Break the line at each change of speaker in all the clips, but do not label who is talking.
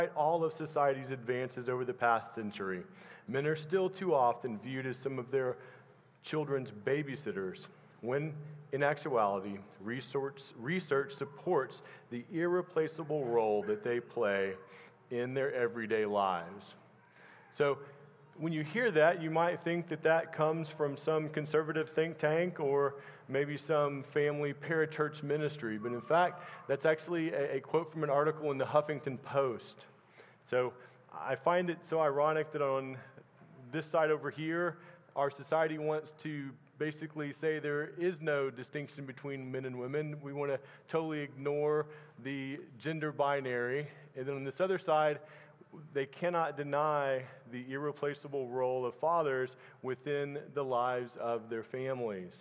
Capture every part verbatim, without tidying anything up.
all of society's advances over the past century, men are still too often viewed as some of their children's babysitters, when in actuality, research, research supports the irreplaceable role that they play in their everyday lives. So, when you hear that, you might think that that comes from some conservative think tank or maybe some family parachurch ministry. But in fact, that's actually a, a quote from an article in the Huffington Post. So I find it so ironic that on this side over here, our society wants to basically say there is no distinction between men and women. We want to totally ignore the gender binary. And then on this other side, they cannot deny the irreplaceable role of fathers within the lives of their families.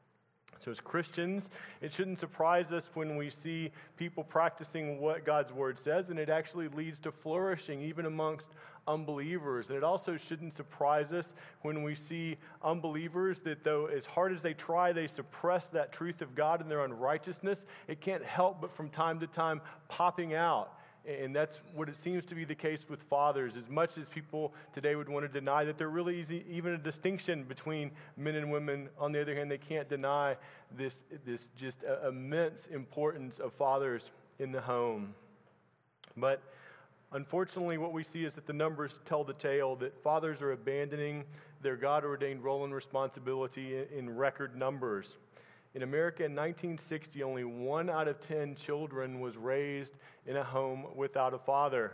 So as Christians, it shouldn't surprise us when we see people practicing what God's Word says, and it actually leads to flourishing even amongst unbelievers. And it also shouldn't surprise us when we see unbelievers that though as hard as they try, they suppress that truth of God in their unrighteousness, it can't help but from time to time popping out. And that's what it seems to be the case with fathers. As much as people today would want to deny that there really is even a distinction between men and women, on the other hand, they can't deny this, this just immense importance of fathers in the home. But unfortunately, what we see is that the numbers tell the tale that fathers are abandoning their God-ordained role and responsibility in record numbers. In America in nineteen sixty, only one out of ten children was raised in a home without a father.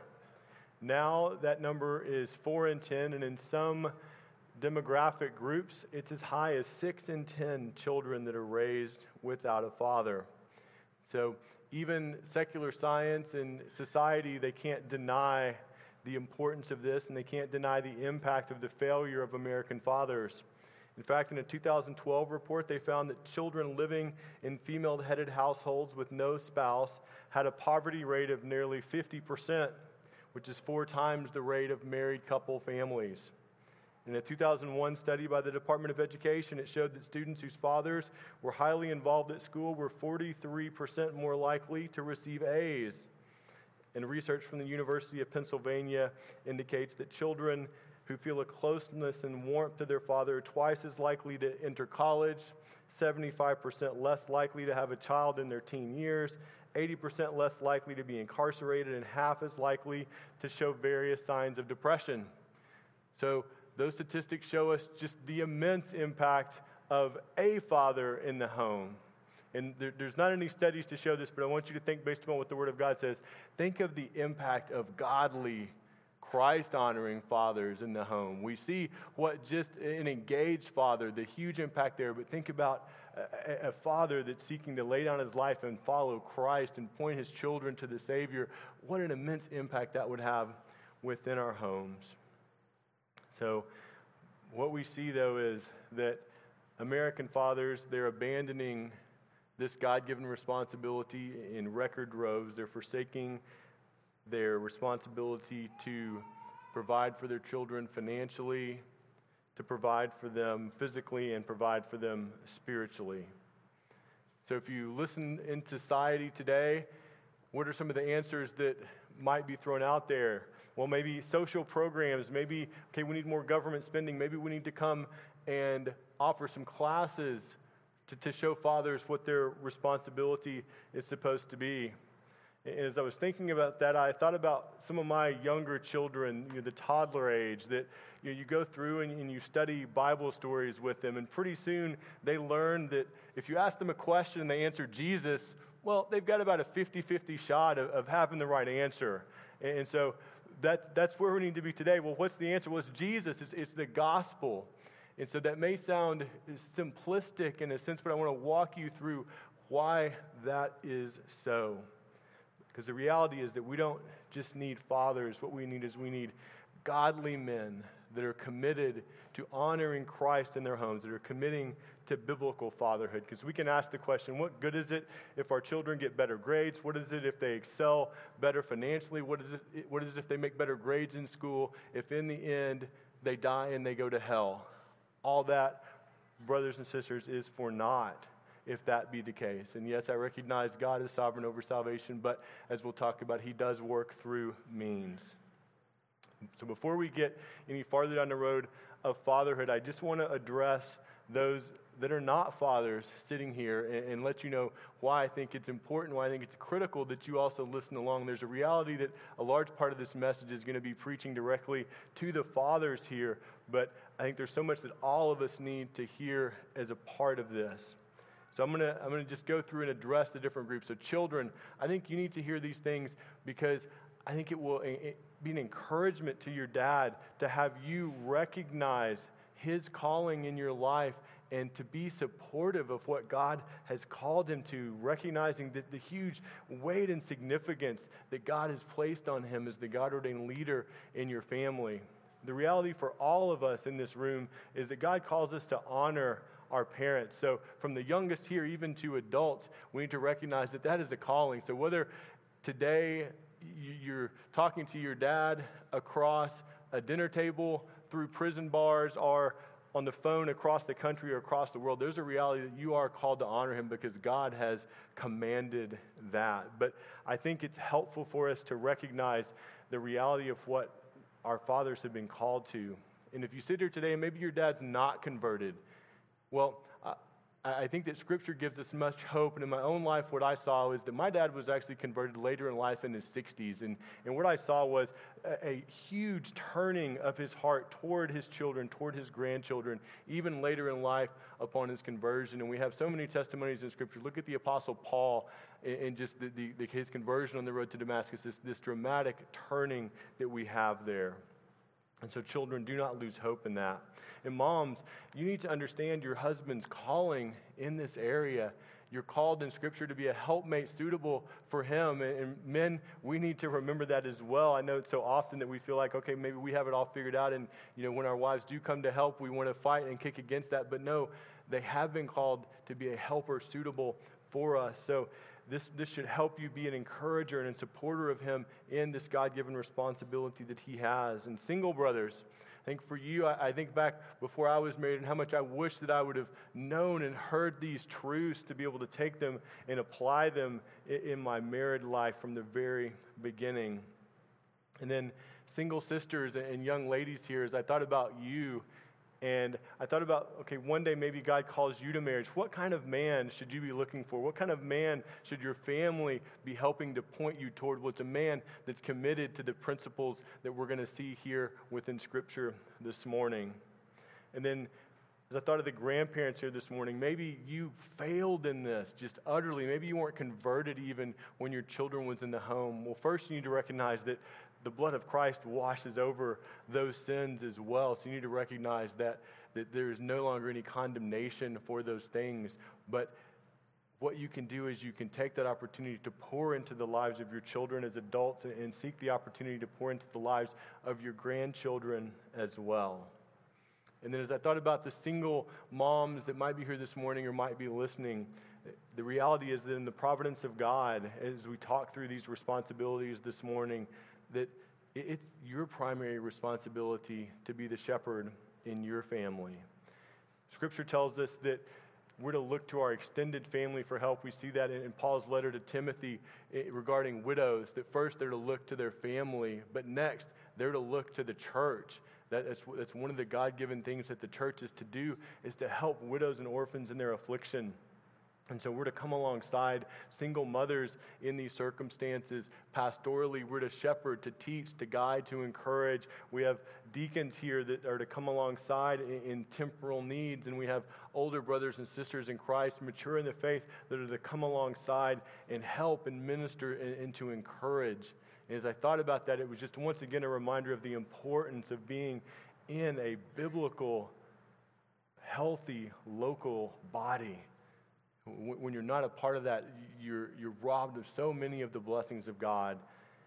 Now that number is four in ten, and in some demographic groups, it's as high as six in ten children that are raised without a father. So even secular science and society, they can't deny the importance of this, and they can't deny the impact of the failure of American fathers. In fact, in a two thousand twelve report, they found that children living in female-headed households with no spouse had a poverty rate of nearly fifty percent, which is four times the rate of married couple families. In a two thousand one study by the Department of Education, it showed that students whose fathers were highly involved at school were forty-three percent more likely to receive A's. And research from the University of Pennsylvania indicates that children who feel a closeness and warmth to their father are twice as likely to enter college, seventy-five percent less likely to have a child in their teen years, eighty percent less likely to be incarcerated, and half as likely to show various signs of depression. So those statistics show us just the immense impact of a father in the home. And there, there's not any studies to show this, but I want you to think based upon what the Word of God says. Think of the impact of godly, Christ-honoring fathers in the home. We see what just an engaged father, the huge impact there, but think about a, a father that's seeking to lay down his life and follow Christ and point his children to the Savior. What an immense impact that would have within our homes. So what we see, though, is that American fathers, they're abandoning this God-given responsibility in record droves. They're forsaking their responsibility to provide for their children financially, to provide for them physically, and provide for them spiritually. So if you listen in society today, what are some of the answers that might be thrown out there? Well, maybe social programs, maybe, okay, we need more government spending, maybe we need to come and offer some classes to, to show fathers what their responsibility is supposed to be. And as I was thinking about that, I thought about some of my younger children, you know, the toddler age, that you know, you go through and, and you study Bible stories with them, and pretty soon they learn that if you ask them a question and they answer Jesus, well, they've got about a fifty-fifty shot of, of having the right answer. And, and so that, that's where we need to be today. Well, what's the answer? Well, it's Jesus. It's, it's the gospel. And so that may sound simplistic in a sense, but I want to walk you through why that is so. Because the reality is that we don't just need fathers. What we need is we need godly men that are committed to honoring Christ in their homes, that are committing to biblical fatherhood. Because we can ask the question, what good is it if our children get better grades? What is it if they excel better financially? What is it, what is it if they make better grades in school, if in the end they die and they go to hell? All that, brothers and sisters, is for naught if that be the case. And yes, I recognize God is sovereign over salvation, but as we'll talk about, he does work through means. So before we get any farther down the road of fatherhood, I just want to address those that are not fathers sitting here and, and let you know why I think it's important, why I think it's critical that you also listen along. There's a reality that a large part of this message is going to be preaching directly to the fathers here, but I think there's so much that all of us need to hear as a part of this. So I'm going to I'm going to just go through and address the different groups. So children, I think you need to hear these things because I think it will it be an encouragement to your dad to have you recognize his calling in your life and to be supportive of what God has called him to, recognizing that the huge weight and significance that God has placed on him as the God-ordained leader in your family. The reality for all of us in this room is that God calls us to honor our parents. So from the youngest here even to adults, we need to recognize that that is a calling. So whether today you're talking to your dad across a dinner table, through prison bars, or on the phone across the country or across the world, there's a reality that you are called to honor him because God has commanded that. But I think it's helpful for us to recognize the reality of what our fathers have been called to. And if you sit here today and maybe your dad's not converted, well, I, I think that Scripture gives us much hope. And in my own life, what I saw is that my dad was actually converted later in life in his sixties. And, and what I saw was a, a huge turning of his heart toward his children, toward his grandchildren, even later in life upon his conversion. And we have so many testimonies in Scripture. Look at the Apostle Paul and just the, the, the, his conversion on the road to Damascus, this, this dramatic turning that we have there. And so children, do not lose hope in that. And moms, you need to understand your husband's calling in this area. You're called in Scripture to be a helpmate suitable for him. And, and men, we need to remember that as well. I know it's so often that we feel like, okay, maybe we have it all figured out. And, you know, when our wives do come to help, we want to fight and kick against that. But no, they have been called to be a helper suitable for us. So This, this should help you be an encourager and a supporter of him in this God-given responsibility that he has. And single brothers, I think for you, I, I think back before I was married and how much I wish that I would have known and heard these truths to be able to take them and apply them in, in my married life from the very beginning. And then single sisters and young ladies here, as I thought about you, and I thought about, okay, one day maybe God calls you to marriage. What kind of man should you be looking for? What kind of man should your family be helping to point you toward? What's a man that's committed to the principles that we're going to see here within Scripture this morning? And then as I thought of the grandparents here this morning, maybe you failed in this just utterly. Maybe you weren't converted even when your children was in the home. Well, first you need to recognize that the blood of Christ washes over those sins as well. So you need to recognize that, that there is no longer any condemnation for those things. But what you can do is you can take that opportunity to pour into the lives of your children as adults and, and seek the opportunity to pour into the lives of your grandchildren as well. And then as I thought about the single moms that might be here this morning or might be listening, the reality is that in the providence of God, as we talk through these responsibilities this morning, that it's your primary responsibility to be the shepherd in your family. Scripture tells us that we're to look to our extended family for help. We see that in Paul's letter to Timothy regarding widows, that first they're to look to their family, but next they're to look to the church. That's, that's one of the God-given things that the church is to do, is to help widows and orphans in their affliction. And so we're to come alongside single mothers in these circumstances. Pastorally, we're to shepherd, to teach, to guide, to encourage. We have deacons here that are to come alongside in, in temporal needs. And we have older brothers and sisters in Christ, mature in the faith, that are to come alongside and help and minister and, and to encourage. And as I thought about that, it was just once again a reminder of the importance of being in a biblical, healthy, local body. When you're not a part of that, you're you're robbed of so many of the blessings of God.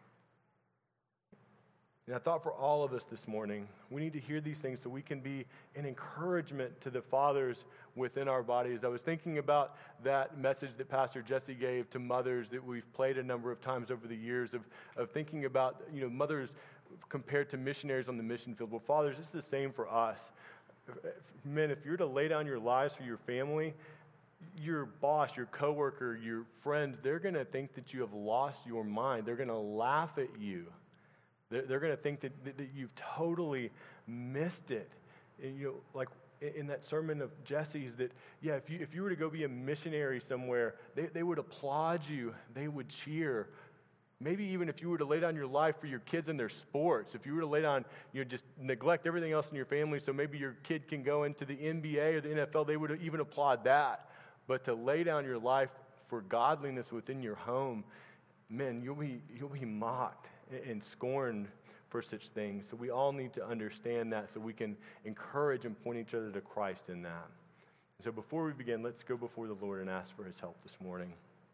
And I thought for all of us this morning, we need to hear these things so we can be an encouragement to the fathers within our bodies. I was thinking about that message that Pastor Jesse gave to mothers that we've played a number of times over the years of, of thinking about, you know, mothers compared to missionaries on the mission field. Well, fathers, it's the same for us. Men, if you're to lay down your lives for your family, your boss, your coworker, your friends, they're going to think that you have lost your mind. They're going to laugh at you. They're, they're going to think that, that, that you've totally missed it. And, you know, like in that sermon of Jesse's, that, yeah, if you, if you were to go be a missionary somewhere, they, they would applaud you. They would cheer. Maybe even if you were to lay down your life for your kids and their sports, if you were to lay down, you know, just neglect everything else in your family so maybe your kid can go into the N B A or the N F L, they would even applaud that. But to lay down your life for godliness within your home, man, you'll be, you'll be mocked and scorned for such things. So we all need to understand that so we can encourage and point each other to Christ in that. So before we begin, let's go before the Lord and ask for his help this morning.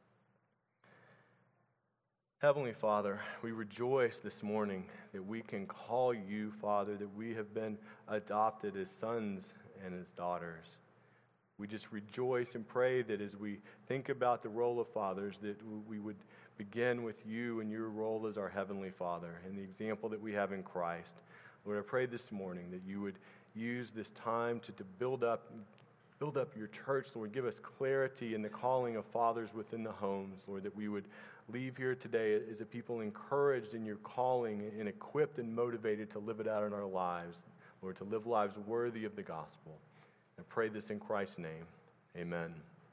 Heavenly Father, we rejoice this morning that we can call you, Father, that we have been adopted as sons and as daughters. We just rejoice and pray that as we think about the role of fathers, that we would begin with you and your role as our Heavenly Father and the example that we have in Christ. Lord, I pray this morning that you would use this time to, to build up build up your church. Lord, give us clarity in the calling of fathers within the homes. Lord, that we would leave here today as a people encouraged in your calling and equipped and motivated to live it out in our lives. Lord, to live lives worthy of the gospel. I pray this in Christ's name. Amen.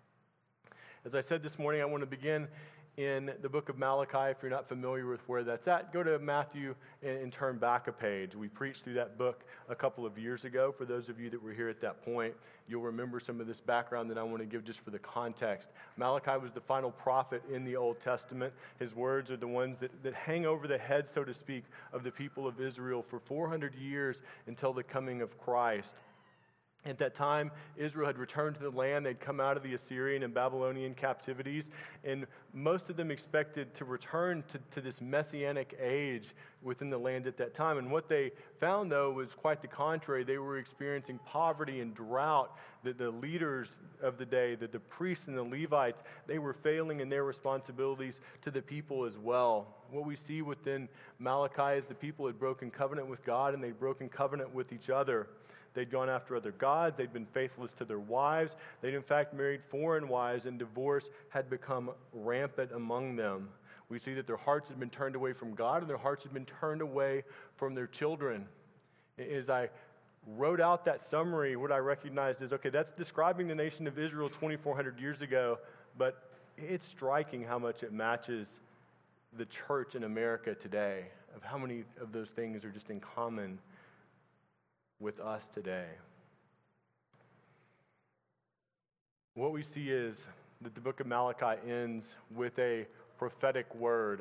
As I said this morning, I want to begin in the book of Malachi. If you're not familiar with where that's at, go to Matthew and, and turn back a page. We preached through that book a couple of years ago. For those of you that were here at that point, you'll remember some of this background that I want to give just for the context. Malachi was the final prophet in the Old Testament. His words are the ones that, that hang over the head, so to speak, of the people of Israel for four hundred years until the coming of Christ. At that time, Israel had returned to the land. They'd come out of the Assyrian and Babylonian captivities, and most of them expected to return to, to this messianic age within the land at that time. And what they found, though, was quite the contrary. They were experiencing poverty and drought. The, the leaders of the day, the, the priests and the Levites, they were failing in their responsibilities to the people as well. What we see within Malachi is the people had broken covenant with God, and they'd broken covenant with each other. They'd gone after other gods. They'd been faithless to their wives. They'd, in fact, married foreign wives, and divorce had become rampant among them. We see that their hearts had been turned away from God, and their hearts had been turned away from their children. As I wrote out that summary, what I recognized is, okay, that's describing the nation of Israel twenty-four hundred years ago, but it's striking how much it matches the church in America today, of how many of those things are just in common with us today. What we see is that the book of Malachi ends with a prophetic word.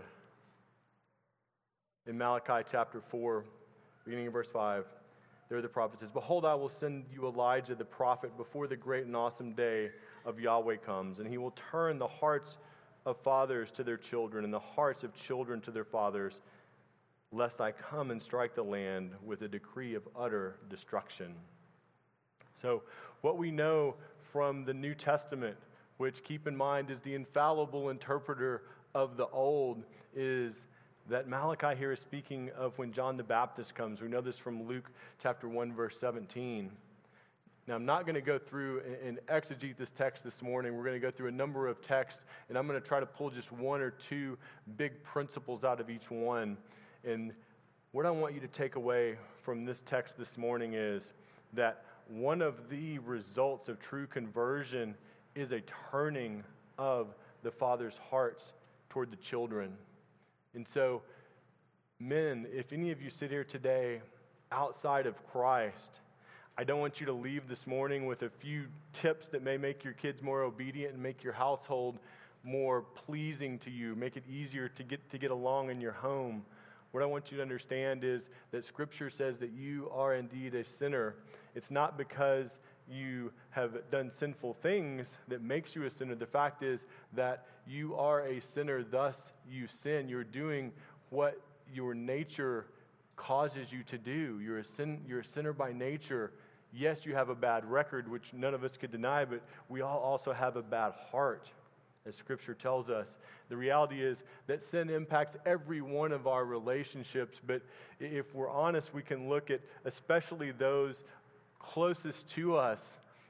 In Malachi chapter four, beginning in verse five, there the prophet says, "Behold, I will send you Elijah the prophet before the great and awesome day of Yahweh comes, and he will turn the hearts of fathers to their children and the hearts of children to their fathers, lest I come and strike the land with a decree of utter destruction." So what we know from the New Testament, which, keep in mind, is the infallible interpreter of the Old, is that Malachi here is speaking of when John the Baptist comes. We know this from Luke chapter one, verse seventeen. Now, I'm not going to go through and exegete this text this morning. We're going to go through a number of texts, and I'm going to try to pull just one or two big principles out of each one. And what I want you to take away from this text this morning is that one of the results of true conversion is a turning of the father's hearts toward the children. And so, men, if any of you sit here today outside of Christ, I don't want you to leave this morning with a few tips that may make your kids more obedient and make your household more pleasing to you, make it easier to get to get along in your home. What I want you to understand is that Scripture says that you are indeed a sinner. It's not because you have done sinful things that makes you a sinner. The fact is that you are a sinner, thus you sin. You're doing what your nature causes you to do. You're a sin, you're a sinner by nature. Yes, you have a bad record, which none of us could deny, but we all also have a bad heart, as Scripture tells us. The reality is that sin impacts every one of our relationships, but if we're honest, we can look at especially those closest to us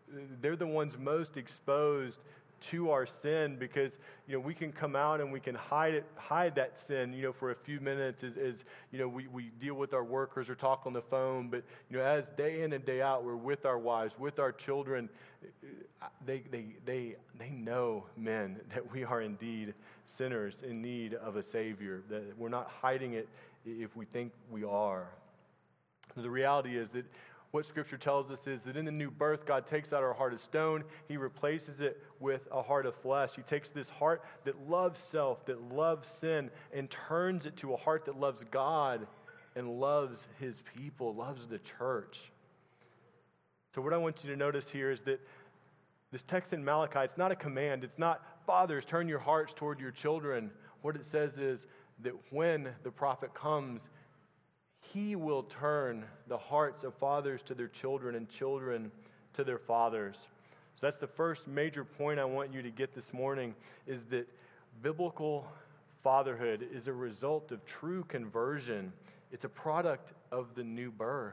they're the ones most exposed to our sin, because you know we can come out and we can hide it, hide that sin, you know, for a few minutes as, as you know we, we deal with our workers or talk on the phone. But you know, as day in and day out, we're with our wives, with our children. They they they they know, men, that we are indeed sinners in need of a Savior. That we're not hiding it if we think we are. The reality is that what Scripture tells us is that in the new birth, God takes out our heart of stone. He replaces it with a heart of flesh. He takes this heart that loves self, that loves sin, and turns it to a heart that loves God and loves His people, loves the church. So what I want you to notice here is that this text in Malachi, it's not a command. It's not, fathers, turn your hearts toward your children. What it says is that when the prophet comes, he will turn the hearts of fathers to their children and children to their fathers. So that's the first major point I want you to get this morning, is that biblical fatherhood is a result of true conversion. It's a product of the new birth.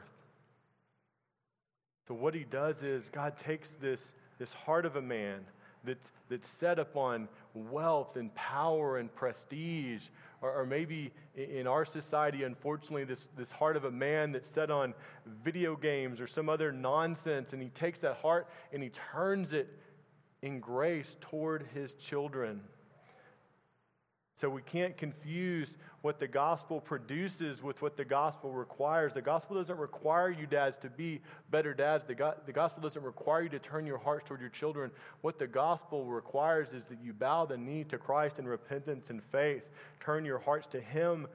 So what he does is God takes this, this heart of a man that's, that's set upon wealth and power and prestige, or, or maybe in our society, unfortunately, this, this heart of a man that's set on video games or some other nonsense, and he takes that heart and he turns it in grace toward his children. So we can't confuse what the gospel produces with what the gospel requires. The gospel doesn't require you dads to be better dads. The, go- the gospel doesn't require you to turn your hearts toward your children. What the gospel requires is that you bow the knee to Christ in repentance and faith. Turn your hearts to Him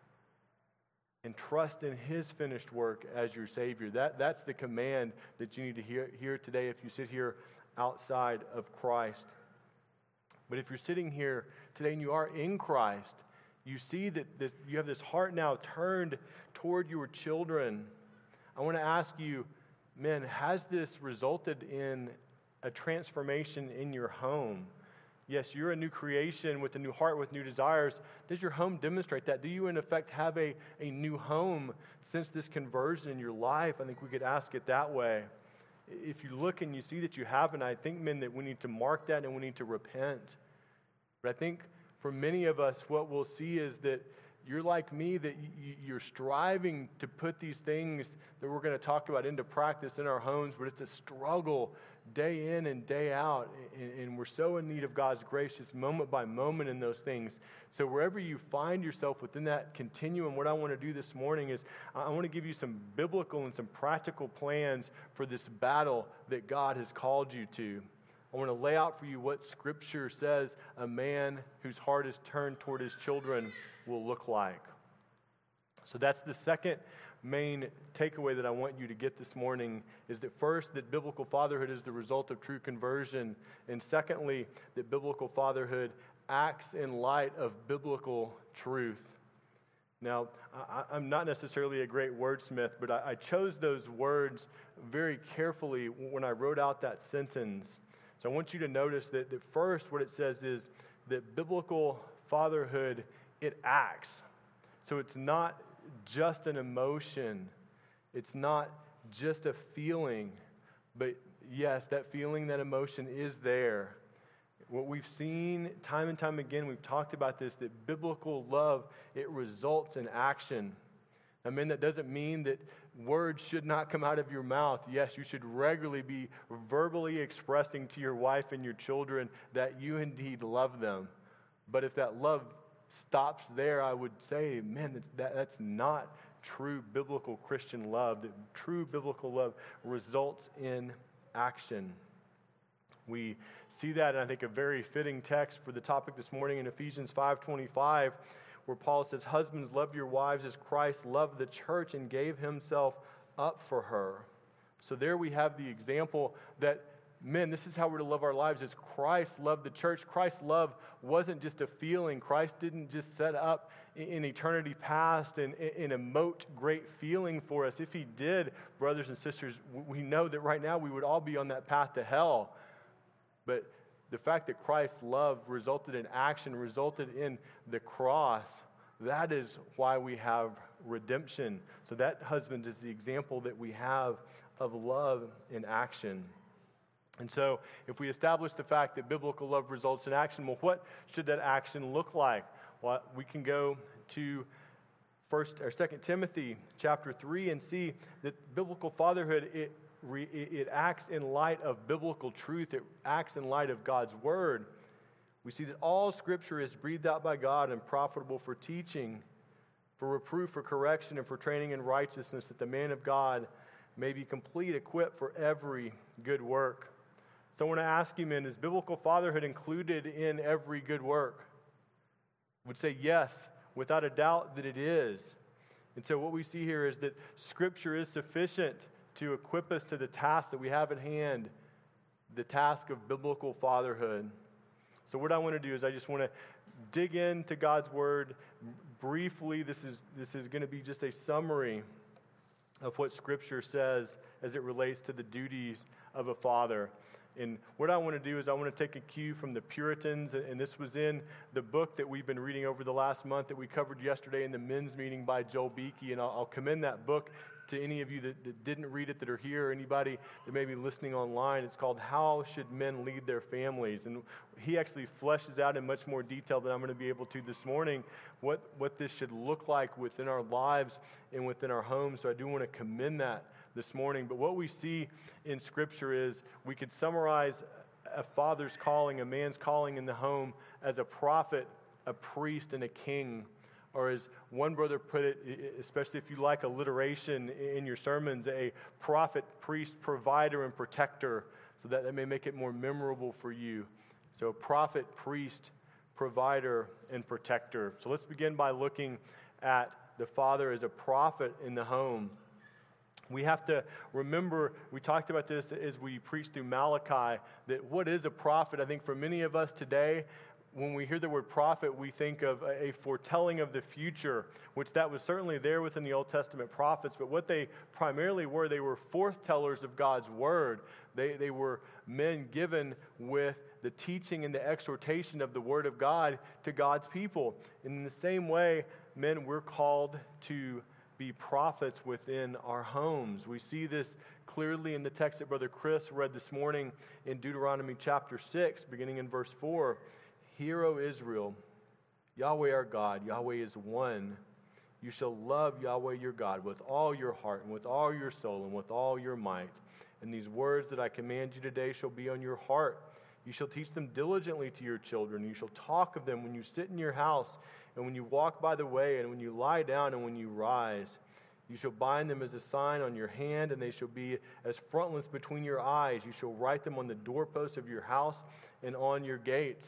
and trust in His finished work as your Savior. That, that's the command that you need to hear, hear today if you sit here outside of Christ. But if you're sitting here today and you are in Christ, you see that this, you have this heart now turned toward your children. I want to ask you, men, has this resulted in a transformation in your home? Yes, you're a new creation with a new heart, with new desires. Does your home demonstrate that? Do you, in effect, have a, a new home since this conversion in your life? I think we could ask it that way. If you look and you see that you haven't, I think, men, that we need to mark that and we need to repent. But I think for many of us, what we'll see is that you're like me, that you're striving to put these things that we're going to talk about into practice in our homes, but it's a struggle day in and day out, and we're so in need of God's grace just moment by moment in those things. So wherever you find yourself within that continuum, what I want to do this morning is I want to give you some biblical and some practical plans for this battle that God has called you to. I want to lay out for you what Scripture says a man whose heart is turned toward his children will look like. So that's the second main takeaway that I want you to get this morning, is that first, that biblical fatherhood is the result of true conversion, and secondly, that biblical fatherhood acts in light of biblical truth. Now, I, I'm not necessarily a great wordsmith, but I, I chose those words very carefully when I wrote out that sentence. So I want you to notice that, that first what it says is that biblical fatherhood, it acts. So it's not just an emotion. It's not just a feeling. But yes, that feeling, that emotion is there. What we've seen time and time again, we've talked about this, that biblical love, it results in action. I mean, that doesn't mean that words should not come out of your mouth. Yes, you should regularly be verbally expressing to your wife and your children that you indeed love them. But if that love stops there, I would say, man, that's, that, that's not true biblical Christian love. That true biblical love results in action. We see that in, I think, a very fitting text for the topic this morning in Ephesians five twenty-five, where Paul says, "Husbands, love your wives as Christ loved the church and gave himself up for her." So there we have the example that, men, this is how we're to love our lives, as Christ loved the church. Christ's love wasn't just a feeling. Christ didn't just set up in eternity past and, and emote great feeling for us. If He did, brothers and sisters, we know that right now we would all be on that path to hell. But the fact that Christ's love resulted in action, resulted in the cross, that is why we have redemption. So that, husband, is the example that we have of love in action. And so, if we establish the fact that biblical love results in action, well, what should that action look like? Well, we can go to First or Second Timothy chapter three and see that biblical fatherhood it it acts in light of biblical truth. It acts in light of God's word. We see that all Scripture is breathed out by God and profitable for teaching, for reproof, for correction, and for training in righteousness, that the man of God may be complete, equipped for every good work. So I want to ask you, men, is biblical fatherhood included in every good work? I would say yes, without a doubt that it is. And so what we see here is that Scripture is sufficient to equip us to the task that we have at hand, the task of biblical fatherhood. So what I want to do is I just want to dig into God's Word briefly. This is, this is going to be just a summary of what Scripture says as it relates to the duties of a father. And what I want to do is I want to take a cue from the Puritans, and this was in the book that we've been reading over the last month that we covered yesterday in the men's meeting by Joel Beakey, and I'll, I'll commend that book to any of you that, that didn't read it that are here, or anybody that may be listening online. It's called How Should Men Lead Their Families? And he actually fleshes out in much more detail than I'm going to be able to this morning what, what this should look like within our lives and within our homes. So I do want to commend that this morning. But what we see in Scripture is we could summarize a father's calling, a man's calling in the home, as a prophet, a priest, and a king. Or as one brother put it, especially if you like alliteration in your sermons, a prophet, priest, provider, and protector, so that that may make it more memorable for you. So prophet, priest, provider, and protector. So let's begin by looking at the father as a prophet in the home. We have to remember, we talked about this as we preached through Malachi, that what is a prophet? I think for many of us today, when we hear the word prophet, we think of a foretelling of the future, which that was certainly there within the Old Testament prophets, but what they primarily were, they were forthtellers of God's word. They, they were men given with the teaching and the exhortation of the word of God to God's people. And in the same way, men, we're called to be prophets within our homes. We see this clearly in the text that Brother Chris read this morning in Deuteronomy chapter six, beginning in verse four. Hear, O Israel, Yahweh our God, Yahweh is one. You shall love Yahweh your God with all your heart and with all your soul and with all your might. And these words that I command you today shall be on your heart. You shall teach them diligently to your children. You shall talk of them when you sit in your house and when you walk by the way and when you lie down and when you rise. You shall bind them as a sign on your hand, and they shall be as frontlets between your eyes. You shall write them on the doorposts of your house and on your gates.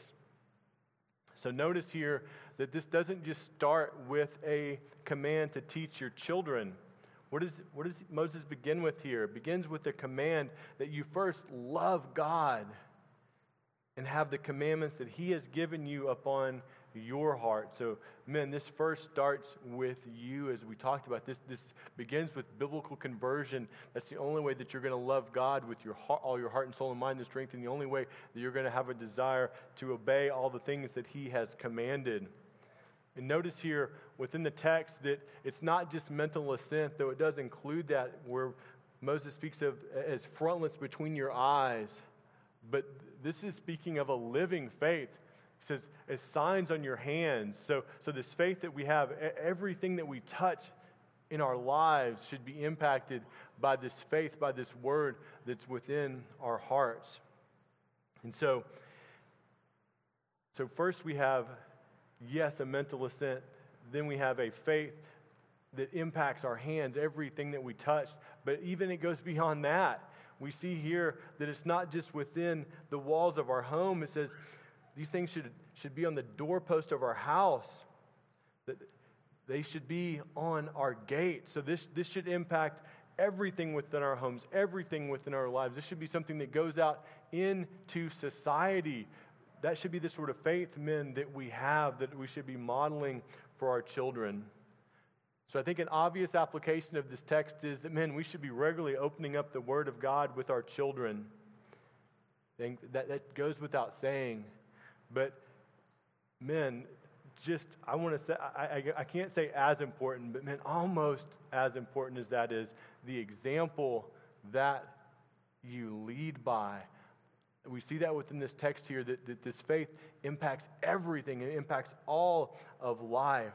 So notice here that this doesn't just start with a command to teach your children. What, is, what does Moses begin with here? It begins with the command that you first love God and have the commandments that He has given you upon your heart. So, men, this first starts with you, as we talked about. This this begins with biblical conversion. That's the only way that you're going to love God with your heart, all your heart and soul and mind and strength, and the only way that you're going to have a desire to obey all the things that He has commanded. And notice here within the text that it's not just mental assent, though it does include that, where Moses speaks of as frontlets between your eyes. But this is speaking of a living faith. It says, as signs on your hands. So, so this faith that we have, everything that we touch in our lives should be impacted by this faith, by this word that's within our hearts. And so, so first we have, yes, a mental assent. Then we have a faith that impacts our hands, everything that we touch. But even it goes beyond that. We see here that it's not just within the walls of our home. It says, these things should, should be on the doorpost of our house. That they should be on our gate. So this, this should impact everything within our homes, everything within our lives. This should be something that goes out into society. That should be the sort of faith, men, that we have, that we should be modeling for our children. So I think an obvious application of this text is that, men, we should be regularly opening up the Word of God with our children. And that, that goes without saying. But, men, just, I want to say, I, I, I can't say as important, but, men, almost as important as that is, the example that you lead by We see that within this text here, that, that this faith impacts everything. It impacts all of life.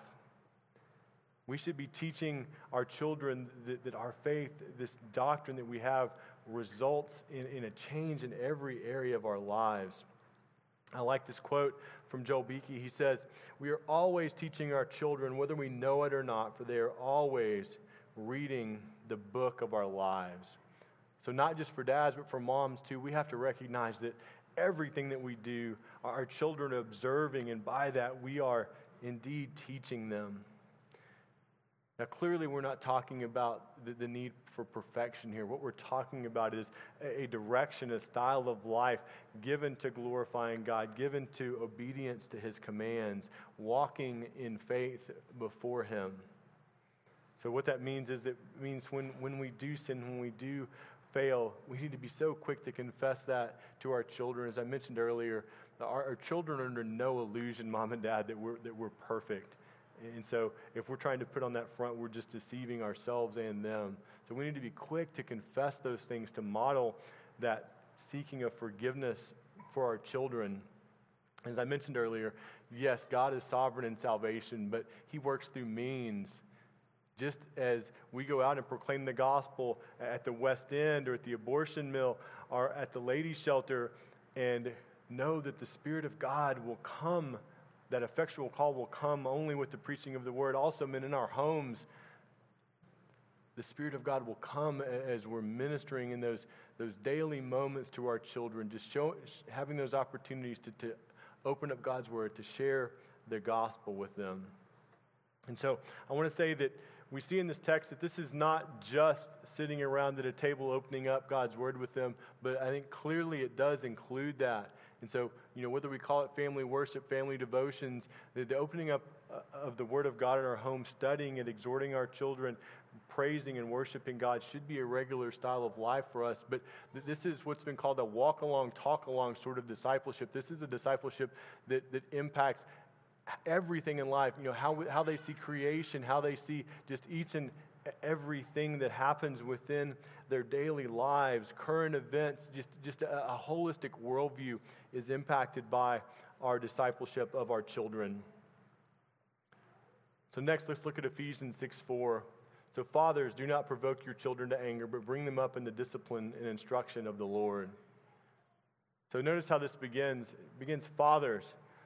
We should be teaching our children that, that our faith, this doctrine that we have, results in, in a change in every area of our lives. I like this quote from Joel Beakey. He says, "We are always teaching our children, whether we know it or not, for they are always reading the book of our lives." So not just for dads, but for moms too, we have to recognize that everything that we do, our children are observing, and by that we are indeed teaching them. Now, clearly, we're not talking about the, the need for perfection here. What we're talking about is a, a direction, a style of life given to glorifying God, given to obedience to His commands, walking in faith before Him. So what that means is that it means when, when we do sin, when we do fail, we need to be so quick to confess that to our children. As I mentioned earlier, our, our children are under no illusion, mom and dad, that we're, that we're perfect. And so if we're trying to put on that front, we're just deceiving ourselves and them. So we need to be quick to confess those things, to model that seeking of forgiveness for our children. As I mentioned earlier, yes, God is sovereign in salvation, but He works through means. Just as we go out and proclaim the gospel at the West End or at the abortion mill or at the ladies' shelter and know that the Spirit of God will come, that effectual call will come only with the preaching of the word. Also, men, in our homes, the Spirit of God will come as we're ministering in those, those daily moments to our children, just show, having those opportunities to, to open up God's word, to share the gospel with them. And so I want to say that we see in this text that this is not just sitting around at a table opening up God's word with them, but I think clearly it does include that. And so, you know, whether we call it family worship, family devotions, the, the opening up of the Word of God in our home, studying and exhorting our children, praising and worshiping God should be a regular style of life for us. But th- this is what's been called a walk-along, talk-along sort of discipleship. This is a discipleship that, that impacts everything in life. You know, how, how they see creation, how they see just each and everything that happens within their daily lives, current events, just, just a, a holistic worldview is impacted by our discipleship of our children. So next, let's look at Ephesians six four. So fathers, do not provoke your children to anger, but bring them up in the discipline and instruction of the Lord. So notice how this begins. It begins, fathers.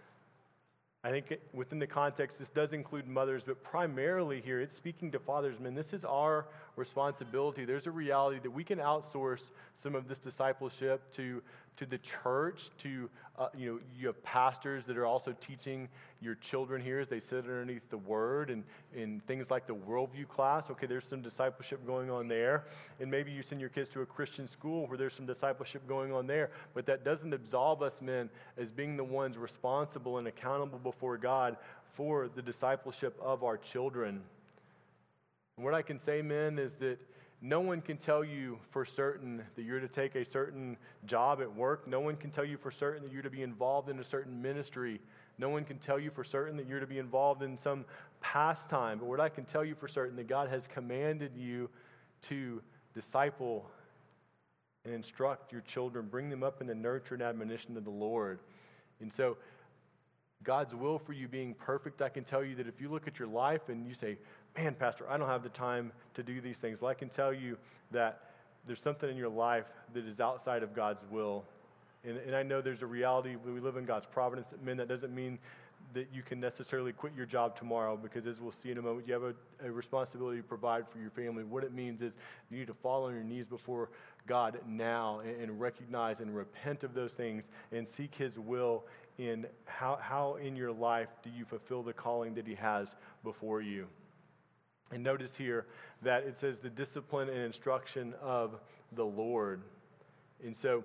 I think it, within the context, this does include mothers, but primarily here, it's speaking to fathers. Men, this is our responsibility. There's a reality that we can outsource some of this discipleship to, to the church, to, uh, you know, you have pastors that are also teaching your children here as they sit underneath the Word and, and things like the worldview class. Okay, there's some discipleship going on there. And maybe you send your kids to a Christian school where there's some discipleship going on there. But that doesn't absolve us, men, as being the ones responsible and accountable before God for the discipleship of our children. And what I can say, men, is that no one can tell you for certain that you're to take a certain job at work. No one can tell you for certain that you're to be involved in a certain ministry. No one can tell you for certain that you're to be involved in some pastime. But what I can tell you for certain, that God has commanded you to disciple and instruct your children, bring them up in the nurture and admonition of the Lord. And so God's will for you being perfect, I can tell you that if you look at your life and you say, man, Pastor, I don't have the time to do these things. Well, I can tell you that there's something in your life that is outside of God's will. And, and I know there's a reality when we live in God's providence. Men, that doesn't mean that you can necessarily quit your job tomorrow, because as we'll see in a moment, you have a, a responsibility to provide for your family. What it means is you need to fall on your knees before God now and, and recognize and repent of those things and seek His will in how, how in your life do you fulfill the calling that He has before you. And notice here that it says the discipline and instruction of the Lord. And so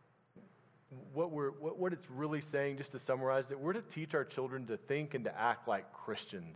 what we're what, what it's really saying, just to summarize it, we're to teach our children to think and to act like Christians.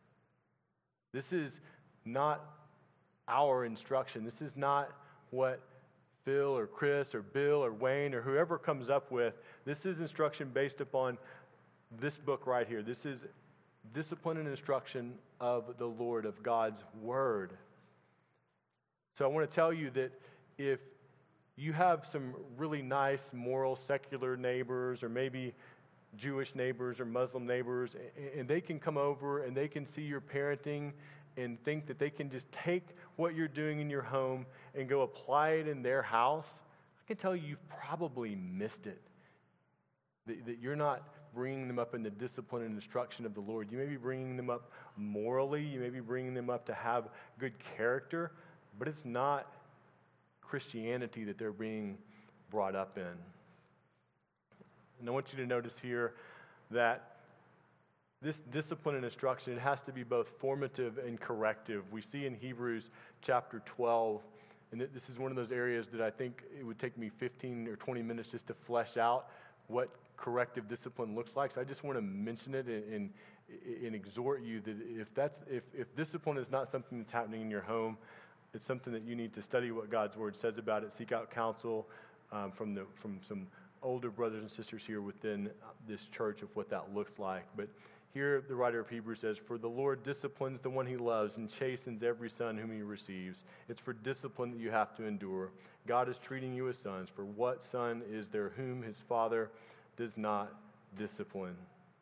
This is not our instruction. This is not what Phil or Chris or Bill or Wayne or whoever comes up with. This is instruction based upon this book right here. This is discipline and instruction of the Lord, of God's Word. So I want to tell you that if you have some really nice, moral, secular neighbors, or maybe Jewish neighbors or Muslim neighbors, and they can come over and they can see your parenting and think that they can just take what you're doing in your home and go apply it in their house, I can tell you you've probably missed it. That, that you're not bringing them up in the discipline and instruction of the Lord. You may be bringing them up morally, you may be bringing them up to have good character, but it's not Christianity that they're being brought up in. And I want you to notice here that this discipline and instruction, it has to be both formative and corrective. We see in Hebrews chapter twelve, and this is one of those areas that I think it would take me fifteen or twenty minutes just to flesh out what corrective discipline looks like. So I just want to mention it and, and, and exhort you that if that's if, if discipline is not something that's happening in your home, it's something that you need to study what God's Word says about it, seek out counsel um, from the from some older brothers and sisters here within this church of what that looks like. But here the writer of Hebrews says, "For the Lord disciplines the one he loves and chastens every son whom he receives." It's for discipline that you have to endure. God is treating you as sons. For what son is there whom his father does not discipline?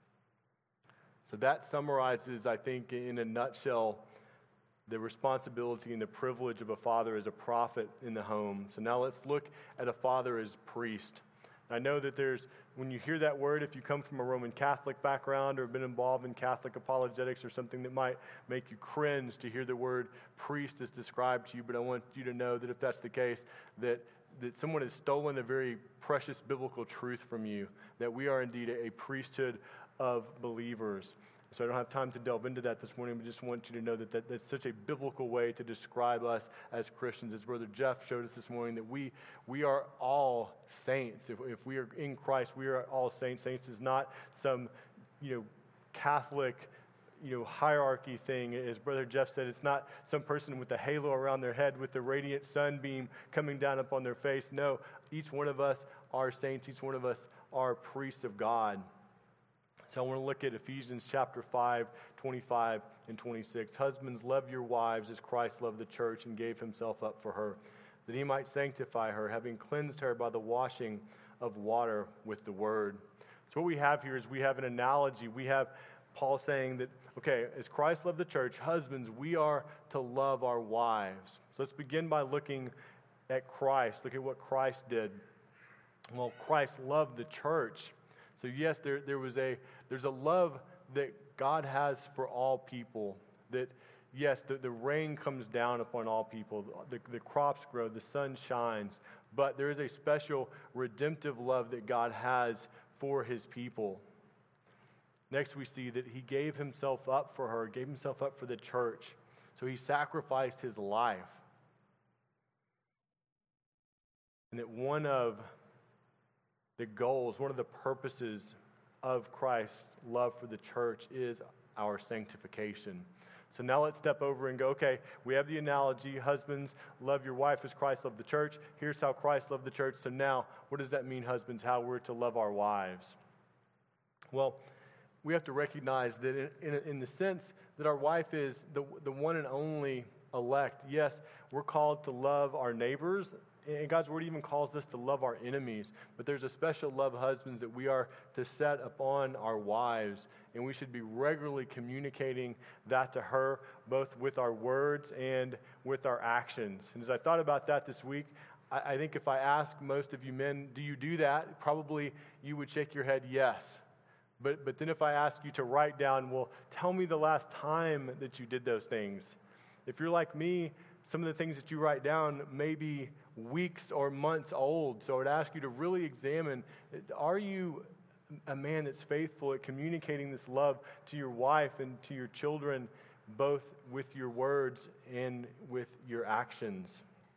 So that summarizes, I think, in a nutshell, the responsibility and the privilege of a father as a prophet in the home. So now let's look at a father as priest. I know that there's, when you hear that word, if you come from a Roman Catholic background or have been involved in Catholic apologetics or something that might make you cringe to hear the word priest is described to you, but I want you to know that if that's the case, that, that someone has stolen a very precious biblical truth from you, that we are indeed a, a priesthood of believers. So I don't have time to delve into that this morning, but just want you to know that, that that's such a biblical way to describe us as Christians. As Brother Jeff showed us this morning, that we we are all saints. If, if we are in Christ, we are all saints. Saints is not some, you know, Catholic, you know, hierarchy thing. As Brother Jeff said, it's not some person with a halo around their head with the radiant sunbeam coming down upon their face. No, each one of us are saints. Each one of us are priests of God. So I want to look at Ephesians chapter five, twenty-five and twenty-six. Husbands, love your wives as Christ loved the church and gave himself up for her, that he might sanctify her, having cleansed her by the washing of water with the word. So what we have here is we have an analogy. We have Paul saying that, okay, as Christ loved the church, husbands, we are to love our wives. So let's begin by looking at Christ. Look at what Christ did. Well, Christ loved the church. So yes, there, there was a there's a love that God has for all people. That yes, the, the rain comes down upon all people. The, the crops grow, the sun shines. But there is a special redemptive love that God has for his people. Next, we see that he gave himself up for her, gave himself up for the church. So he sacrificed his life. And that one of the goals, one of the purposes of Christ's love for the church is our sanctification. So now let's step over and go, okay, we have the analogy, husbands, love your wife as Christ loved the church. Here's how Christ loved the church. So now, what does that mean, husbands, how we're to love our wives? Well, we have to recognize that in, in, in the sense that our wife is the, the one and only elect. Yes, we're called to love our neighbors, and God's Word even calls us to love our enemies. But there's a special love, husbands, that we are to set upon our wives. And we should be regularly communicating that to her, both with our words and with our actions. And as I thought about that this week, I, I think if I ask most of you men, do you do that? Probably you would shake your head, yes. But, but then if I ask you to write down, well, tell me the last time that you did those things. If you're like me, some of the things that you write down may be weeks or months old. So I would ask you to really examine, are you a man that's faithful at communicating this love to your wife and to your children, both with your words and with your actions?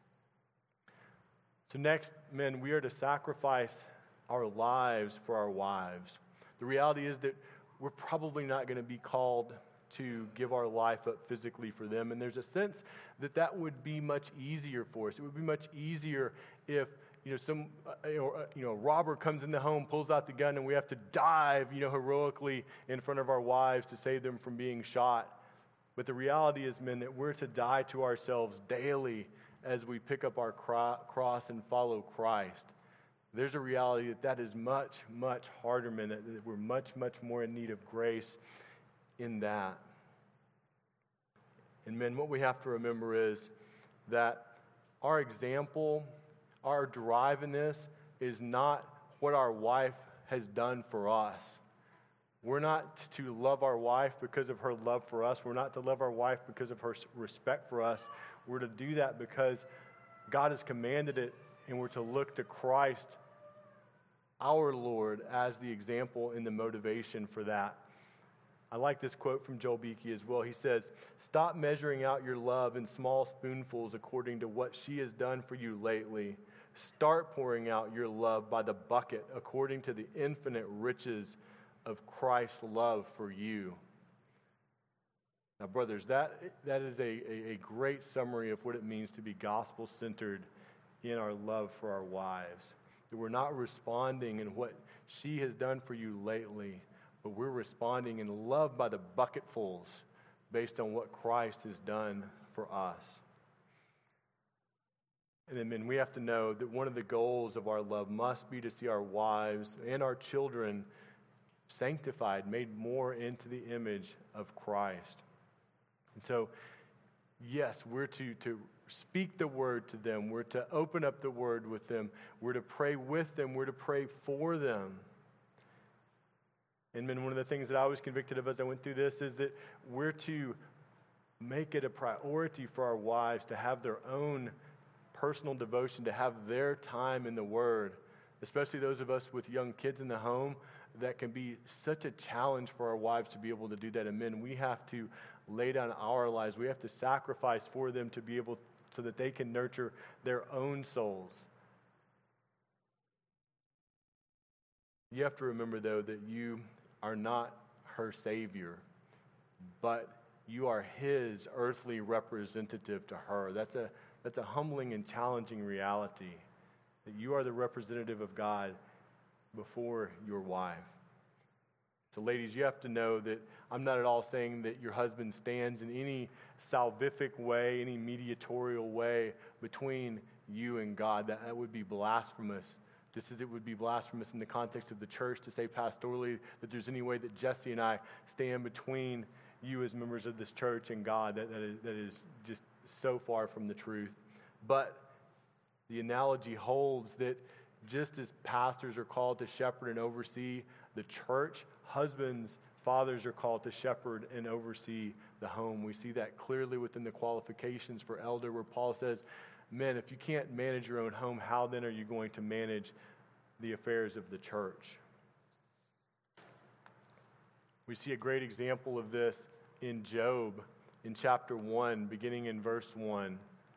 So next, men, we are to sacrifice our lives for our wives. The reality is that we're probably not going to be called to give our life up physically for them. And there's a sense that that would be much easier for us. It would be much easier if, you know, some, uh, you know, a robber comes in the home, pulls out the gun, and we have to dive, you know, heroically in front of our wives to save them from being shot. But the reality is, men, that we're to die to ourselves daily as we pick up our cro- cross and follow Christ. There's a reality that that is much, much harder, men, that that we're much, much more in need of grace in that. And men, what we have to remember is that our example, our drive in this is not what our wife has done for us. We're not to love our wife because of her love for us. We're not to love our wife because of her respect for us. We're to do that because God has commanded it, and we're to look to Christ, our Lord, as the example and the motivation for that. I like this quote from Joel Beakey as well. He says, "Stop measuring out your love in small spoonfuls according to what she has done for you lately. Start pouring out your love by the bucket according to the infinite riches of Christ's love for you." Now, brothers, that, that is a, a, a great summary of what it means to be gospel-centered in our love for our wives. That we're not responding in what she has done for you lately, but we're responding in love by the bucketfuls based on what Christ has done for us. And then, men, we have to know that one of the goals of our love must be to see our wives and our children sanctified, made more into the image of Christ. And so, yes, we're to, to speak the word to them. We're to open up the word with them. We're to pray with them. We're to pray for them. And then one of the things that I was convicted of as I went through this is that we're to make it a priority for our wives to have their own personal devotion, to have their time in the Word, especially those of us with young kids in the home. That can be such a challenge for our wives to be able to do that. And men, we have to lay down our lives. We have to sacrifice for them to be able, so that they can nurture their own souls. You have to remember, though, that you are not her Savior, but you are His earthly representative to her. That's a that's a humbling and challenging reality, that you are the representative of God before your wife. So, ladies, you have to know that I'm not at all saying that your husband stands in any salvific way, any mediatorial way between you and God. That, that would be blasphemous. Just as it would be blasphemous in the context of the church to say pastorally that there's any way that Jesse and I stand between you as members of this church and God. That, that, is, that is just so far from the truth. But the analogy holds that just as pastors are called to shepherd and oversee the church, husbands, fathers are called to shepherd and oversee the home. We see that clearly within the qualifications for elder, where Paul says, men, if you can't manage your own home, how then are you going to manage the affairs of the church? We see a great example of this in Job in chapter one, beginning in verse one.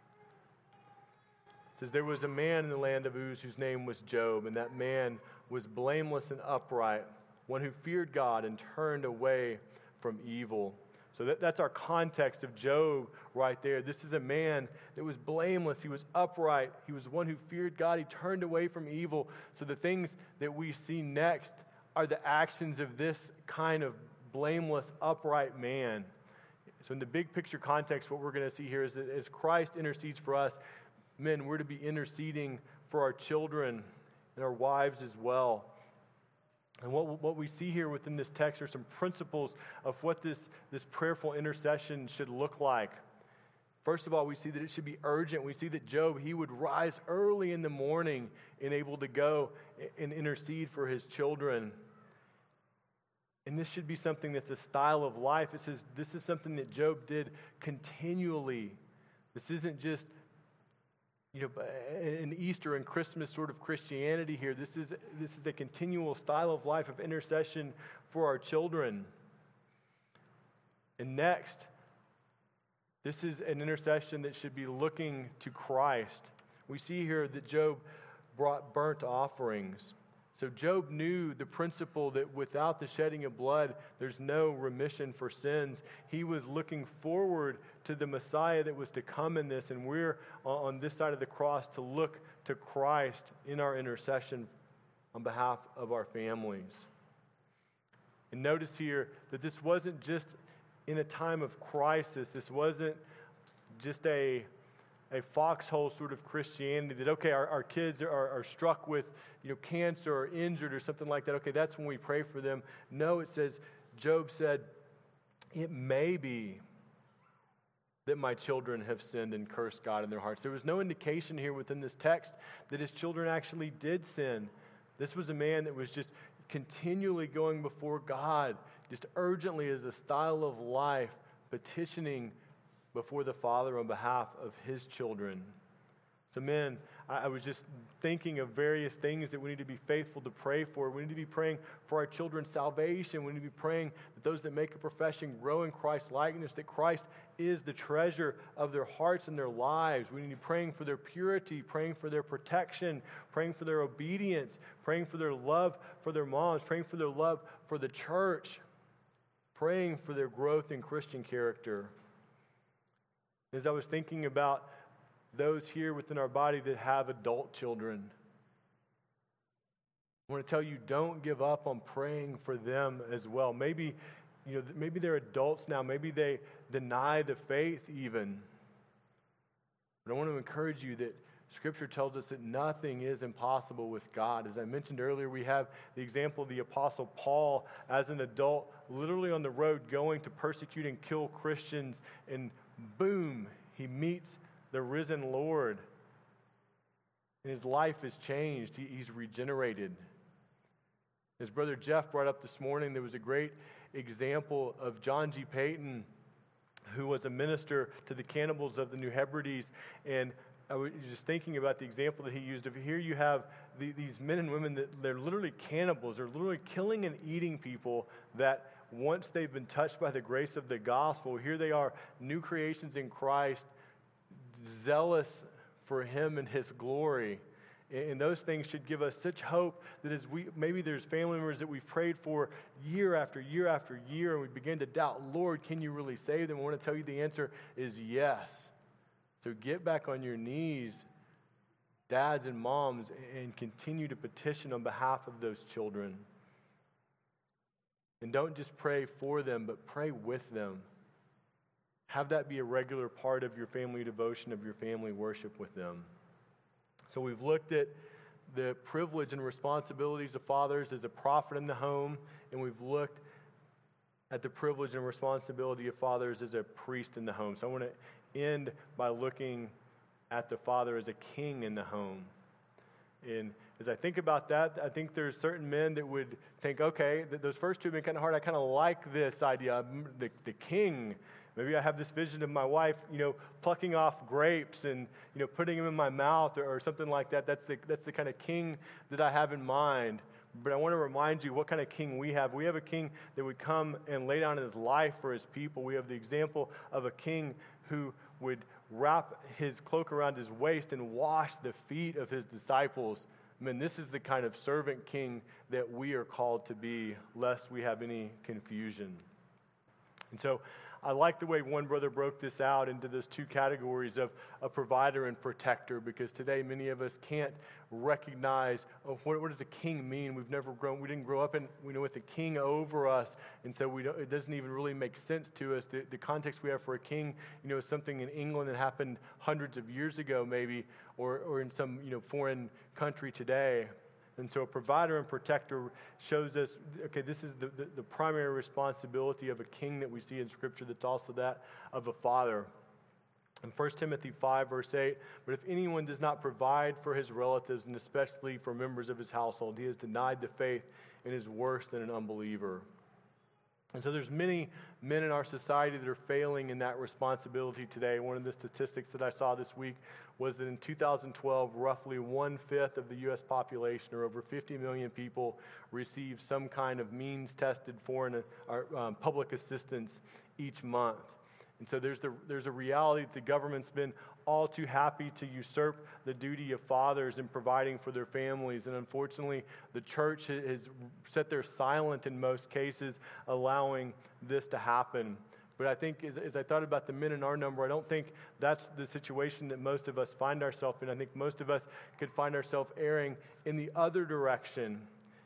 It says, there was a man in the land of Uz whose name was Job, and that man was blameless and upright, one who feared God and turned away from evil. So that, that's our context of Job right there. This is a man that was blameless. He was upright. He was one who feared God. He turned away from evil. So the things that we see next are the actions of this kind of blameless, upright man. So in the big picture context, what we're going to see here is that as Christ intercedes for us, men, we're to be interceding for our children and our wives as well. And what, what we see here within this text are some principles of what this, this prayerful intercession should look like. First of all, we see that it should be urgent. We see that Job, he would rise early in the morning and able to go and intercede for his children. And this should be something that's a style of life. It says this is something that Job did continually. This isn't just, you know, an Easter and Christmas sort of Christianity here. This is this is a continual style of life of intercession for our children. And next, this is an intercession that should be looking to Christ. We see here that Job brought burnt offerings. So Job knew the principle that without the shedding of blood, there's no remission for sins. He was looking forward to the Messiah that was to come in this, and we're on this side of the cross to look to Christ in our intercession on behalf of our families. And notice here that this wasn't just in a time of crisis. This wasn't just a a foxhole sort of Christianity that, okay, our, our kids are, are struck with, you know, cancer or injured or something like that. Okay, that's when we pray for them. No, it says, Job said, it may be that my children have sinned and cursed God in their hearts. There was no indication here within this text that his children actually did sin. This was a man that was just continually going before God, just urgently as a style of life, petitioning before the Father on behalf of his children. So men, I, I was just thinking of various things that we need to be faithful to pray for. We need to be praying for our children's salvation. We need to be praying that those that make a profession grow in Christ's likeness, that Christ is the treasure of their hearts and their lives. We need to be praying for their purity, praying for their protection, praying for their obedience, praying for their love for their moms, praying for their love for the church, praying for their growth in Christian character. As I was thinking about those here within our body that have adult children, I want to tell you, don't give up on praying for them as well. Maybe, you know, maybe they're adults now. Maybe they deny the faith even. But I want to encourage you that Scripture tells us that nothing is impossible with God. As I mentioned earlier, we have the example of the Apostle Paul as an adult, literally on the road going to persecute and kill Christians, and boom, he meets the risen Lord. And his life is changed. He, he's regenerated. As Brother Jeff brought up this morning, there was a great example of John G. Payton, who was a minister to the cannibals of the New Hebrides. And I was just thinking about the example that he used of here you have the, these men and women that they're literally cannibals. They're literally killing and eating people that once they've been touched by the grace of the gospel, here they are, new creations in Christ, zealous for him and his glory. And those things should give us such hope that as we, maybe there's family members that we've prayed for year after year after year, and we begin to doubt, Lord, can you really save them? I want to tell you the answer is yes. So get back on your knees, dads and moms, and continue to petition on behalf of those children. And don't just pray for them, but pray with them. Have that be a regular part of your family devotion, of your family worship with them. So we've looked at the privilege and responsibilities of fathers as a prophet in the home, and we've looked at the privilege and responsibility of fathers as a priest in the home. So I want to end by looking at the father as a king in the home. And as I think about that, I think there's certain men that would think, okay, th- those first two have been kind of hard. I kind of like this idea, the, the king. Maybe I have this vision of my wife, you know, plucking off grapes and, you know, putting them in my mouth or, or something like that. That's the that's the kind of king that I have in mind. But I want to remind you what kind of king we have. We have a king that would come and lay down his life for his people. We have the example of a king who would wrap his cloak around his waist and wash the feet of his disciples. I mean, this is the kind of servant king that we are called to be, lest we have any confusion. And so I like the way one brother broke this out into those two categories of a provider and protector, because today many of us can't recognize, oh, what, what does a king mean? We've never grown, we didn't grow up in, we know with a king over us, and so we don't, it doesn't even really make sense to us. The, the context we have for a king, you know, is something in England that happened hundreds of years ago maybe, or, or in some, you know, foreign country today. And so a provider and protector shows us, okay, this is the, the, the primary responsibility of a king that we see in Scripture. That's also that of a father. In First Timothy five, verse eight, but if anyone does not provide for his relatives, and especially for members of his household, he has denied the faith and is worse than an unbeliever. And so there's many men in our society that are failing in that responsibility today. One of the statistics that I saw this week was that in two thousand twelve, roughly one-fifth of the U S population, or over fifty million people, received some kind of means-tested foreign or um, public assistance each month. And so there's the there's a reality that the government's been all too happy to usurp the duty of fathers in providing for their families. And unfortunately, the church has sat there silent in most cases, allowing this to happen. But I think as, as I thought about the men in our number, I don't think that's the situation that most of us find ourselves in. I think most of us could find ourselves erring in the other direction,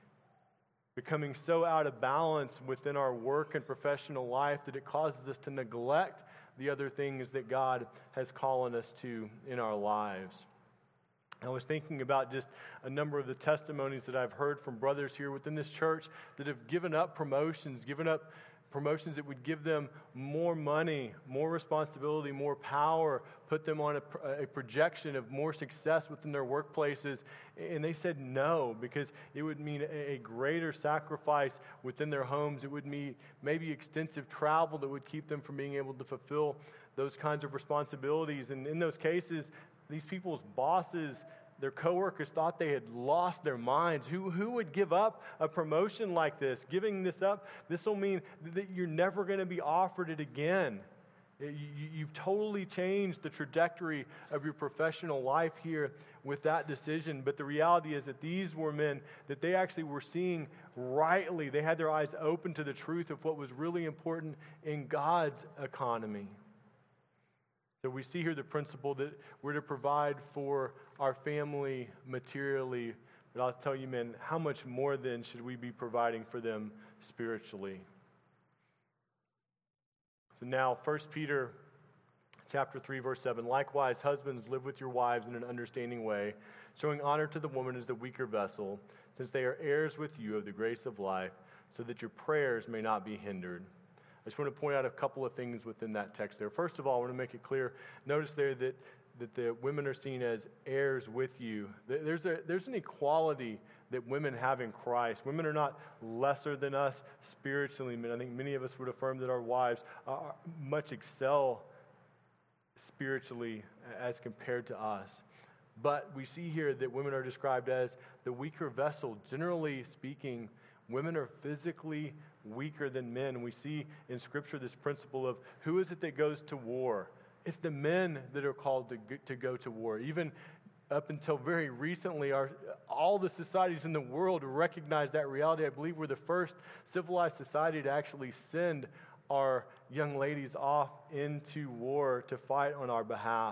becoming so out of balance within our work and professional life that it causes us to neglect the other things that God has called us to in our lives. I was thinking about just a number of the testimonies that I've heard from brothers here within this church that have given up promotions, given up promotions that would give them more money, more responsibility, more power, put them on a, a projection of more success within their workplaces. And they said no, because it would mean a, a greater sacrifice within their homes. It would mean maybe extensive travel that would keep them from being able to fulfill those kinds of responsibilities. And in those cases, these people's bosses, their coworkers thought they had lost their minds. Who, who would give up a promotion like this? Giving this up, this will mean that you're never going to be offered it again. You, you've totally changed the trajectory of your professional life here with that decision. But the reality is that these were men that they actually were seeing rightly. They had their eyes open to the truth of what was really important in God's economy. So we see here the principle that we're to provide for our family materially, but I'll tell you, men, how much more then should we be providing for them spiritually? So now, First Peter chapter three, verse seven, likewise, husbands, live with your wives in an understanding way, showing honor to the woman as the weaker vessel, since they are heirs with you of the grace of life, so that your prayers may not be hindered. I just want to point out a couple of things within that text there. First of all, I want to make it clear. Notice there that, that the women are seen as heirs with you. There's, a, there's an equality that women have in Christ. Women are not lesser than us spiritually. I think many of us would affirm that our wives are much excel spiritually as compared to us. But we see here that women are described as the weaker vessel. Generally speaking, women are physically weaker than men. We see in Scripture this principle of who is it that goes to war? It's the men that are called to go, to go to war. Even up until very recently, our, all the societies in the world recognize that reality. I believe we're the first civilized society to actually send our young ladies off into war to fight on our behalf.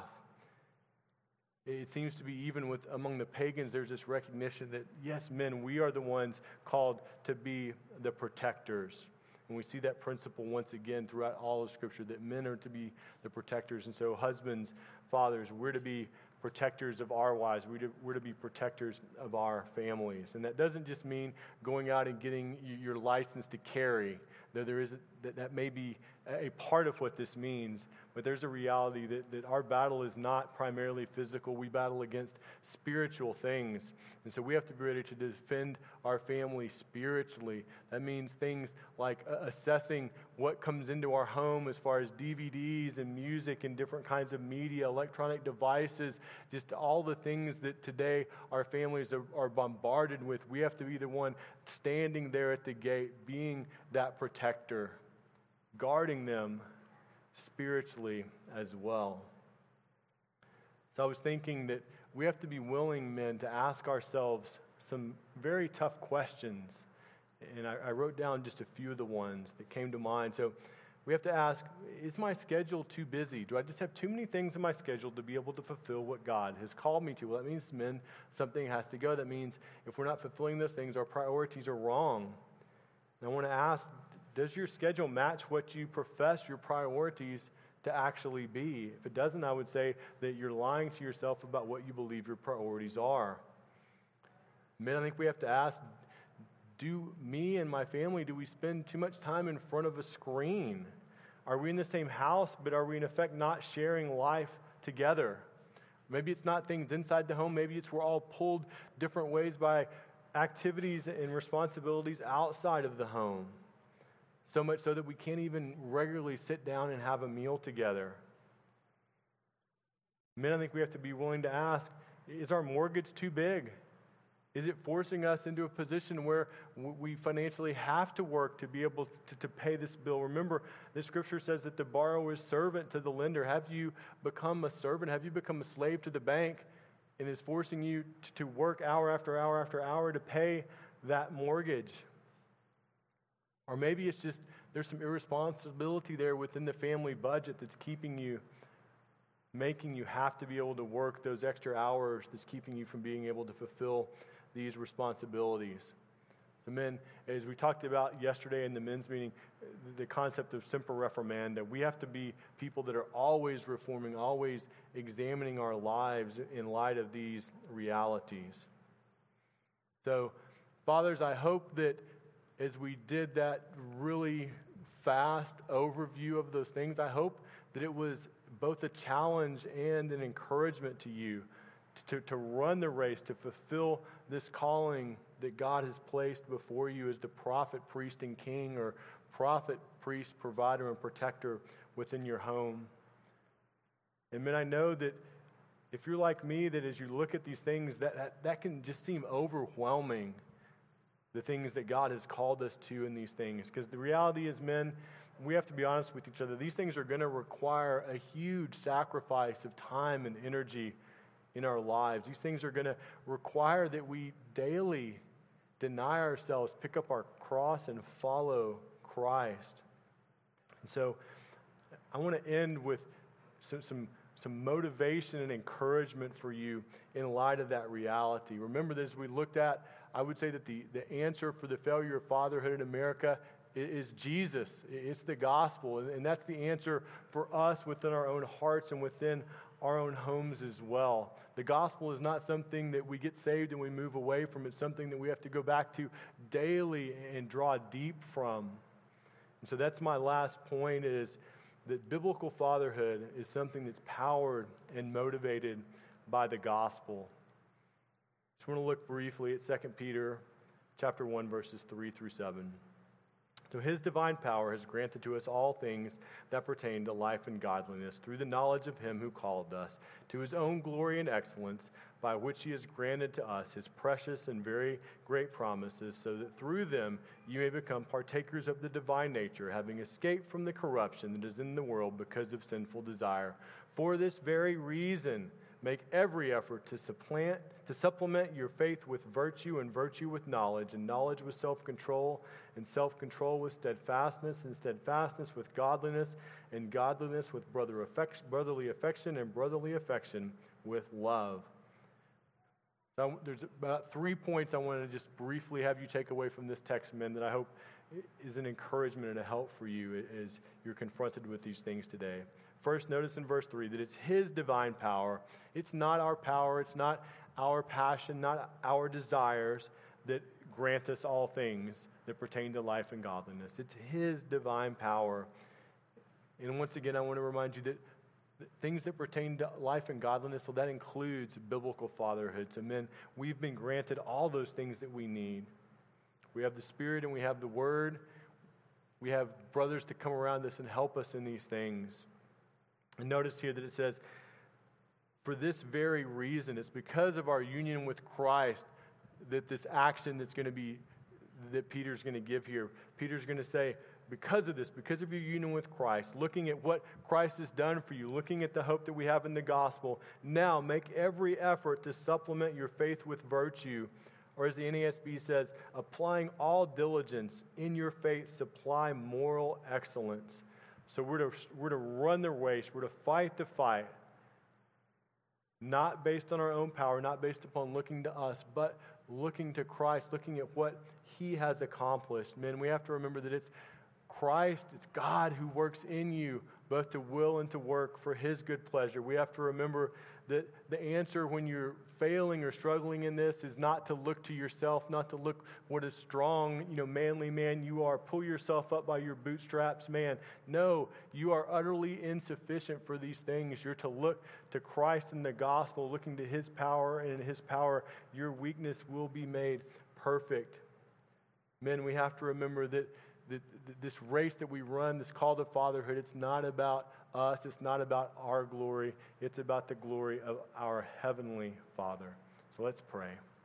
It seems to be even with among the pagans, there's this recognition that, yes, men, we are the ones called to be the protectors. And we see that principle once again throughout all of Scripture, that men are to be the protectors. And so husbands, fathers, we're to be protectors of our wives. We're to, we're to be protectors of our families. And that doesn't just mean going out and getting your license to carry, though there is a, that, that may be a part of what this means. But there's a reality that, that our battle is not primarily physical. We battle against spiritual things. And so we have to be ready to defend our family spiritually. That means things like assessing what comes into our home as far as D V Ds and music and different kinds of media, electronic devices, just all the things that today our families are, are bombarded with. We have to be the one standing there at the gate, being that protector, guarding them spiritually as well. So I was thinking that we have to be willing, men, to ask ourselves some very tough questions. And I, I wrote down just a few of the ones that came to mind. So we have to ask, is my schedule too busy? Do I just have too many things in my schedule to be able to fulfill what God has called me to? Well, that means, men, something has to go. That means if we're not fulfilling those things, our priorities are wrong. And I want to ask, does your schedule match what you profess your priorities to actually be? If it doesn't, I would say that you're lying to yourself about what you believe your priorities are. Men, I think we have to ask, do me and my family, do we spend too much time in front of a screen? Are we in the same house, but are we in effect not sharing life together? Maybe it's not things inside the home. Maybe it's we're all pulled different ways by activities and responsibilities outside of the home. So much so that we can't even regularly sit down and have a meal together. Men, I think we have to be willing to ask, is our mortgage too big? Is it forcing us into a position where we financially have to work to be able to, to pay this bill? Remember, the Scripture says that the borrower is servant to the lender. Have you become a servant? Have you become a slave to the bank and is forcing you to, to work hour after hour after hour to pay that mortgage? Or maybe it's just there's some irresponsibility there within the family budget that's keeping you, making you have to be able to work those extra hours, that's keeping you from being able to fulfill these responsibilities. The men, as we talked about yesterday in the men's meeting, the concept of semper reformanda, we have to be people that are always reforming, always examining our lives in light of these realities. So, fathers, I hope that as we did that really fast overview of those things, I hope that it was both a challenge and an encouragement to you to, to run the race, to fulfill this calling that God has placed before you as the prophet, priest, and king, or prophet, priest, provider, and protector within your home. And man, I know that if you're like me, that as you look at these things, that, that, that can just seem overwhelming, the things that God has called us to in these things. Because the reality is, men, we have to be honest with each other. These things are going to require a huge sacrifice of time and energy in our lives. These things are going to require that we daily deny ourselves, pick up our cross, and follow Christ. And so I want to end with some, some, some motivation and encouragement for you in light of that reality. Remember that as we looked at, I would say that the, the answer for the failure of fatherhood in America is Jesus. It's the gospel. And that's the answer for us within our own hearts and within our own homes as well. The gospel is not something that we get saved and we move away from. It's something that we have to go back to daily and draw deep from. And so that's my last point, is that biblical fatherhood is something that's powered and motivated by the gospel. Just want to look briefly at Second Peter chapter one, verses three through seven. So his divine power has granted to us all things that pertain to life and godliness through the knowledge of him who called us to his own glory and excellence, by which he has granted to us his precious and very great promises, so that through them you may become partakers of the divine nature, having escaped from the corruption that is in the world because of sinful desire. For this very reason, make every effort to supplant, to supplement your faith with virtue, and virtue with knowledge, and knowledge with self-control, and self-control with steadfastness, and steadfastness with godliness, and godliness with brother affection, brotherly affection, and brotherly affection with love. Now, there's about three points I want to just briefly have you take away from this text, men, that I hope is an encouragement and a help for you as you're confronted with these things today. First, notice in verse three that it's his divine power. It's not our power. It's not our passion, not our desires that grant us all things that pertain to life and godliness. It's his divine power. And once again, I want to remind you that things that pertain to life and godliness, well, that includes biblical fatherhood. So men, we've been granted all those things that we need. We have the Spirit and we have the Word. We have brothers to come around us and help us in these things. And notice here that it says, for this very reason, it's because of our union with Christ that this action that's going to be, that Peter's going to give here. Peter's going to say, because of this, because of your union with Christ, looking at what Christ has done for you, looking at the hope that we have in the gospel, now make every effort to supplement your faith with virtue. Or as the N A S B says, applying all diligence in your faith, supply moral excellence. So we're to, we're to run the race, we're to fight the fight, not based on our own power, not based upon looking to us, but looking to Christ, looking at what he has accomplished. Men, we have to remember that it's Christ, it's God who works in you, both to will and to work for his good pleasure. We have to remember that the answer when you're failing or struggling in this is not to look to yourself, not to look what a strong, you know, manly man you are. Pull yourself up by your bootstraps, man. No, you are utterly insufficient for these things. You're to look to Christ and the gospel, looking to his power, and in his power, your weakness will be made perfect. Men, we have to remember that that this race that we run, this call to fatherhood, it's not about us, it's not about our glory, it's about the glory of our heavenly Father. So let's pray.